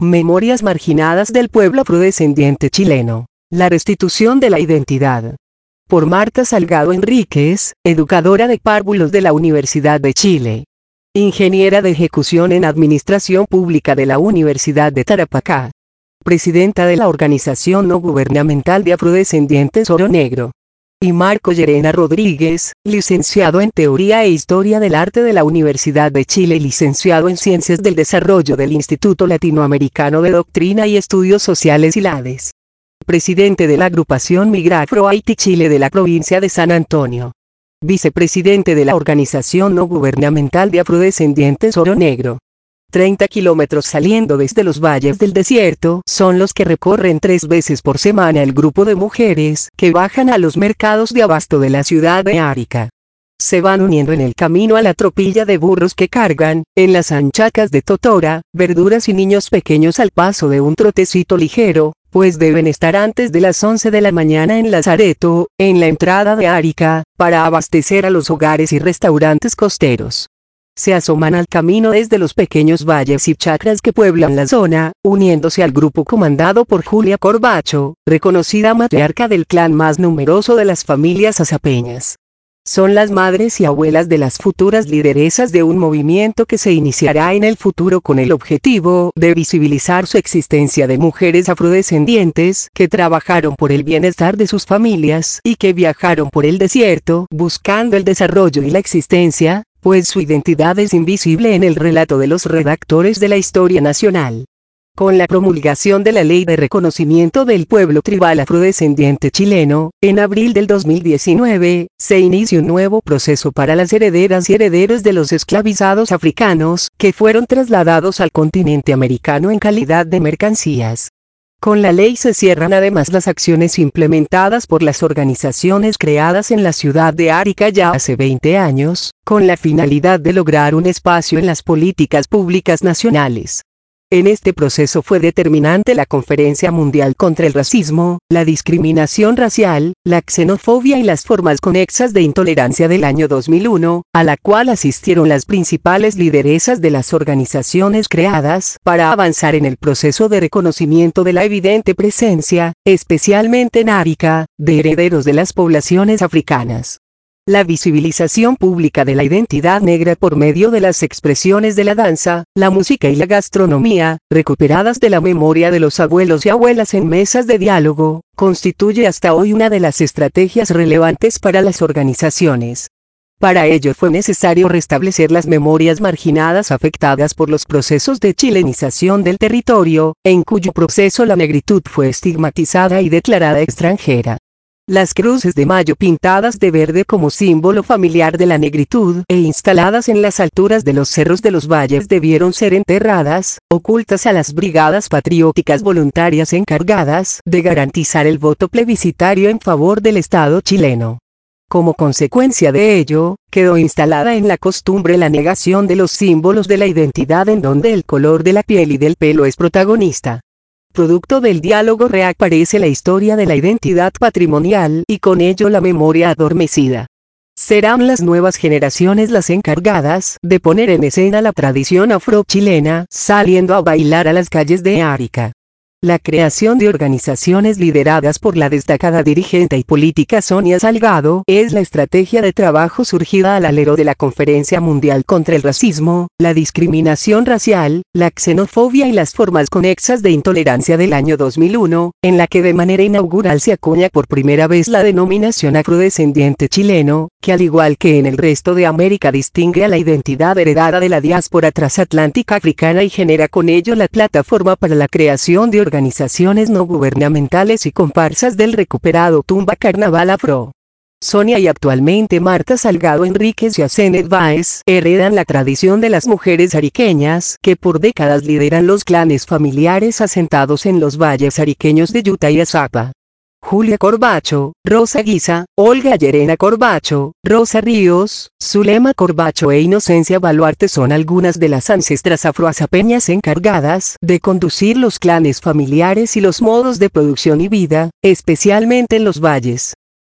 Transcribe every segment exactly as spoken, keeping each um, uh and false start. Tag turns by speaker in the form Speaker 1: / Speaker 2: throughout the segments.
Speaker 1: Memorias marginadas del pueblo afrodescendiente chileno. La restitución de la identidad. Por Marta Salgado Enríquez, educadora de párvulos de la Universidad de Chile. Ingeniera de ejecución en Administración Pública de la Universidad de Tarapacá. Presidenta de la Organización No Gubernamental de Afrodescendientes Oro Negro. Y Marco Llerena Rodríguez, licenciado en Teoría e Historia del Arte de la Universidad de Chile y licenciado en Ciencias del Desarrollo del Instituto Latinoamericano de Doctrina y Estudios Sociales I L A D E S. Presidente de la Agrupación Migrafro Haití Chile de la provincia de San Antonio. Vicepresidente de la Organización No Gubernamental de Afrodescendientes Oro Negro. treinta kilómetros saliendo desde los valles del desierto son los que recorren tres veces por semana el grupo de mujeres que bajan a los mercados de abasto de la ciudad de Arica. Se van uniendo en el camino a la tropilla de burros que cargan, en las anchacas de totora, verduras y niños pequeños al paso de un trotecito ligero, pues deben estar antes de las once de la mañana en Lazareto, en la entrada de Arica, para abastecer a los hogares y restaurantes costeros. Se asoman al camino desde los pequeños valles y chacras que pueblan la zona, uniéndose al grupo comandado por Julia Corbacho, reconocida matriarca del clan más numeroso de las familias azapeñas. Son las madres y abuelas de las futuras lideresas de un movimiento que se iniciará en el futuro con el objetivo de visibilizar su existencia de mujeres afrodescendientes que trabajaron por el bienestar de sus familias y que viajaron por el desierto buscando el desarrollo y la existencia, pues su identidad es invisible en el relato de los redactores de la historia nacional. Con la promulgación de la Ley de Reconocimiento del Pueblo Tribal Afrodescendiente Chileno, en abril del dos mil diecinueve, se inicia un nuevo proceso para las herederas y herederos de los esclavizados africanos, que fueron trasladados al continente americano en calidad de mercancías. Con la ley se cierran además las acciones implementadas por las organizaciones creadas en la ciudad de Arica ya hace veinte años, con la finalidad de lograr un espacio en las políticas públicas nacionales. En este proceso fue determinante la Conferencia Mundial contra el Racismo, la Discriminación Racial, la Xenofobia y las formas conexas de intolerancia del año dos mil uno, a la cual asistieron las principales lideresas de las organizaciones creadas para avanzar en el proceso de reconocimiento de la evidente presencia, especialmente en Arica, de herederos de las poblaciones africanas. La visibilización pública de la identidad negra por medio de las expresiones de la danza, la música y la gastronomía, recuperadas de la memoria de los abuelos y abuelas en mesas de diálogo, constituye hasta hoy una de las estrategias relevantes para las organizaciones. Para ello fue necesario restablecer las memorias marginadas afectadas por los procesos de chilenización del territorio, en cuyo proceso la negritud fue estigmatizada y declarada extranjera. Las cruces de mayo pintadas de verde como símbolo familiar de la negritud e instaladas en las alturas de los cerros de los valles debieron ser enterradas, ocultas a las brigadas patrióticas voluntarias encargadas de garantizar el voto plebiscitario en favor del Estado chileno. Como consecuencia de ello, quedó instalada en la costumbre la negación de los símbolos de la identidad en donde el color de la piel y del pelo es protagonista. Producto del diálogo reaparece la historia de la identidad patrimonial y con ello la memoria adormecida. Serán las nuevas generaciones las encargadas de poner en escena la tradición afro-chilena, saliendo a bailar a las calles de Arica. La creación de organizaciones lideradas por la destacada dirigente y política Sonia Salgado es la estrategia de trabajo surgida al alero de la Conferencia Mundial contra el Racismo, la Discriminación Racial, la Xenofobia y las formas conexas de intolerancia del año dos mil uno, en la que de manera inaugural se acuña por primera vez la denominación afrodescendiente chileno, que al igual que en el resto de América distingue a la identidad heredada de la diáspora transatlántica africana y genera con ello la plataforma para la creación de organizaciones no gubernamentales y comparsas del recuperado Tumba Carnaval Afro. Sonia y actualmente Marta Salgado Enríquez y Asenet Báez heredan la tradición de las mujeres ariqueñas que por décadas lideran los clanes familiares asentados en los valles ariqueños de Yuta y Azapa. Julia Corbacho, Rosa Guisa, Olga Llerena Corbacho, Rosa Ríos, Zulema Corbacho e Inocencia Baluarte son algunas de las ancestras afroazapeñas encargadas de conducir los clanes familiares y los modos de producción y vida, especialmente en los valles.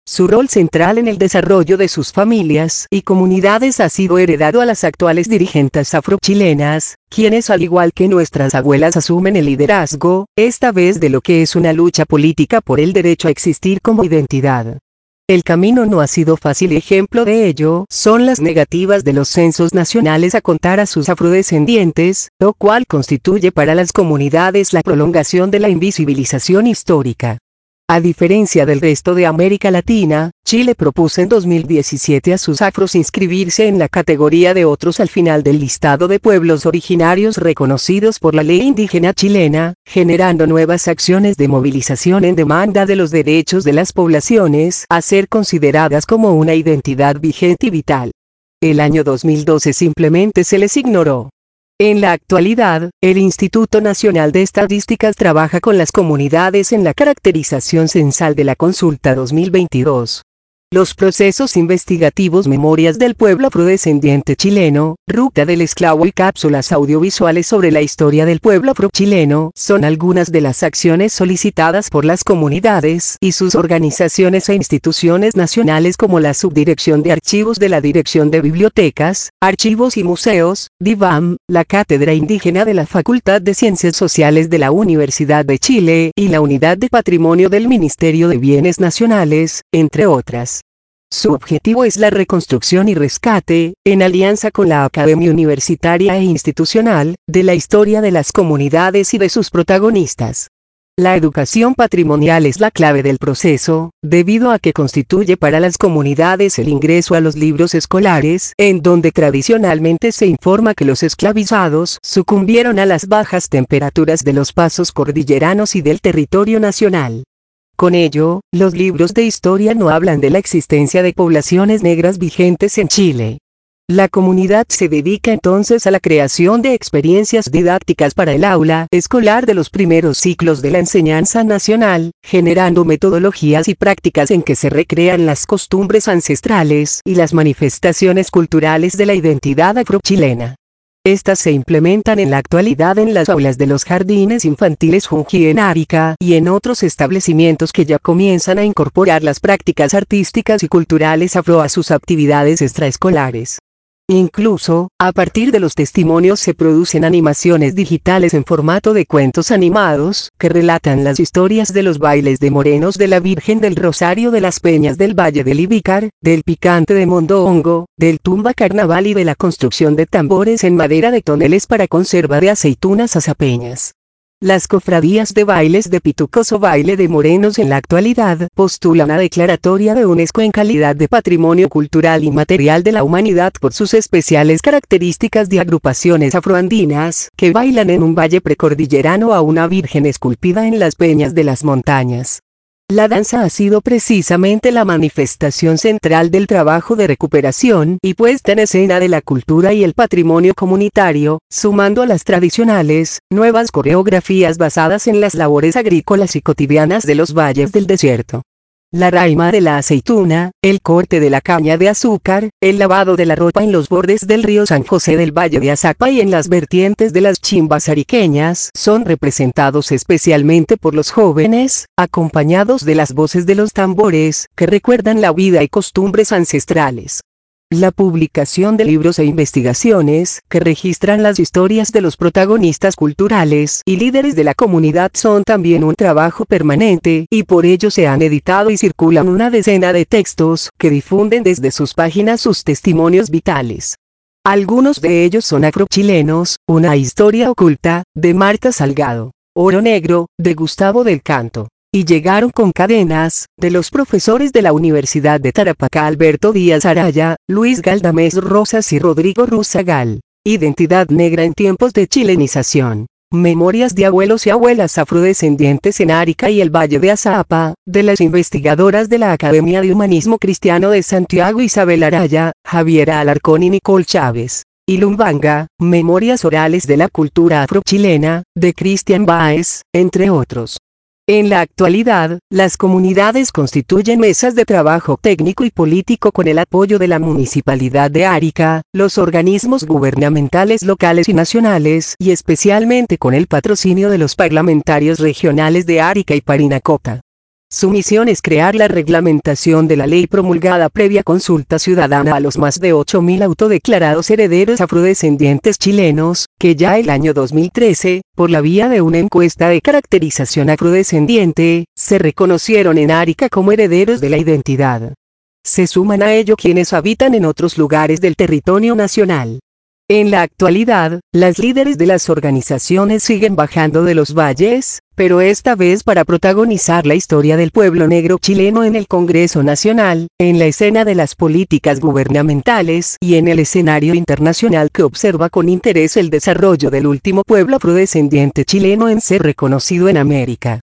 Speaker 1: Su rol central en el desarrollo de sus familias y comunidades ha sido heredado a las actuales dirigentes afrochilenas, quienes al igual que nuestras abuelas asumen el liderazgo, esta vez de lo que es una lucha política por el derecho a existir como identidad. El camino no ha sido fácil y ejemplo de ello son las negativas de los censos nacionales a contar a sus afrodescendientes, lo cual constituye para las comunidades la prolongación de la invisibilización histórica. A diferencia del resto de América Latina, Chile propuso en dos mil diecisiete a sus afros inscribirse en la categoría de otros al final del listado de pueblos originarios reconocidos por la ley indígena chilena, generando nuevas acciones de movilización en demanda de los derechos de las poblaciones a ser consideradas como una identidad vigente y vital. El año dos mil doce simplemente se les ignoró. En la actualidad, el Instituto Nacional de Estadísticas trabaja con las comunidades en la caracterización censal de la consulta dos mil veintidós. Los procesos investigativos Memorias del Pueblo Afrodescendiente Chileno, Ruta del Esclavo y cápsulas audiovisuales sobre la historia del pueblo afrochileno son algunas de las acciones solicitadas por las comunidades y sus organizaciones e instituciones nacionales como la Subdirección de Archivos de la Dirección de Bibliotecas, Archivos y Museos, DIVAM, la Cátedra Indígena de la Facultad de Ciencias Sociales de la Universidad de Chile y la Unidad de Patrimonio del Ministerio de Bienes Nacionales, entre otras. Su objetivo es la reconstrucción y rescate, en alianza con la Academia Universitaria e Institucional, de la historia de las comunidades y de sus protagonistas. La educación patrimonial es la clave del proceso, debido a que constituye para las comunidades el ingreso a los libros escolares, en donde tradicionalmente se informa que los esclavizados sucumbieron a las bajas temperaturas de los pasos cordilleranos y del territorio nacional. Con ello, los libros de historia no hablan de la existencia de poblaciones negras vigentes en Chile. La comunidad se dedica entonces a la creación de experiencias didácticas para el aula escolar de los primeros ciclos de la enseñanza nacional, generando metodologías y prácticas en que se recrean las costumbres ancestrales y las manifestaciones culturales de la identidad afrochilena. Estas se implementan en la actualidad en las aulas de los jardines infantiles Junji en Arica y en otros establecimientos que ya comienzan a incorporar las prácticas artísticas y culturales afro a sus actividades extraescolares. Incluso, a partir de los testimonios se producen animaciones digitales en formato de cuentos animados, que relatan las historias de los bailes de morenos de la Virgen del Rosario de las Peñas del Valle del Ibícar, del picante de Mondongo, del tumba carnaval y de la construcción de tambores en madera de toneles para conserva de aceitunas azapeñas. Las cofradías de bailes de pitucos o baile de morenos en la actualidad postulan una declaratoria de UNESCO en calidad de patrimonio cultural y material de la humanidad por sus especiales características de agrupaciones afroandinas que bailan en un valle precordillerano a una virgen esculpida en las peñas de las montañas. La danza ha sido precisamente la manifestación central del trabajo de recuperación y puesta en escena de la cultura y el patrimonio comunitario, sumando a las tradicionales, nuevas coreografías basadas en las labores agrícolas y cotidianas de los valles del desierto. La raima de la aceituna, el corte de la caña de azúcar, el lavado de la ropa en los bordes del río San José del Valle de Azapa y en las vertientes de las chimbas ariqueñas son representados especialmente por los jóvenes, acompañados de las voces de los tambores, que recuerdan la vida y costumbres ancestrales. La publicación de libros e investigaciones que registran las historias de los protagonistas culturales y líderes de la comunidad son también un trabajo permanente, y por ello se han editado y circulan una decena de textos que difunden desde sus páginas sus testimonios vitales. Algunos de ellos son Afrochilenos, una historia oculta, de Marta Salgado, Oro Negro, de Gustavo del Canto, y Llegaron con cadenas, de los profesores de la Universidad de Tarapacá Alberto Díaz Araya, Luis Galdames Rosas y Rodrigo Ruzagal. Identidad negra en tiempos de chilenización. Memorias de abuelos y abuelas afrodescendientes en Arica y el Valle de Azapa, de las investigadoras de la Academia de Humanismo Cristiano de Santiago Isabel Araya, Javiera Alarcón y Nicole Chávez. Y Lumbanga, Memorias orales de la cultura afrochilena, de Cristian Báez, entre otros. En la actualidad, las comunidades constituyen mesas de trabajo técnico y político con el apoyo de la Municipalidad de Arica, los organismos gubernamentales locales y nacionales y especialmente con el patrocinio de los parlamentarios regionales de Arica y Parinacota. Su misión es crear la reglamentación de la ley promulgada previa consulta ciudadana a los más de ocho mil autodeclarados herederos afrodescendientes chilenos, que ya el año dos mil trece, por la vía de una encuesta de caracterización afrodescendiente, se reconocieron en Arica como herederos de la identidad. Se suman a ello quienes habitan en otros lugares del territorio nacional. En la actualidad, las líderes de las organizaciones siguen bajando de los valles, pero esta vez para protagonizar la historia del pueblo negro chileno en el Congreso Nacional, en la escena de las políticas gubernamentales y en el escenario internacional que observa con interés el desarrollo del último pueblo afrodescendiente chileno en ser reconocido en América.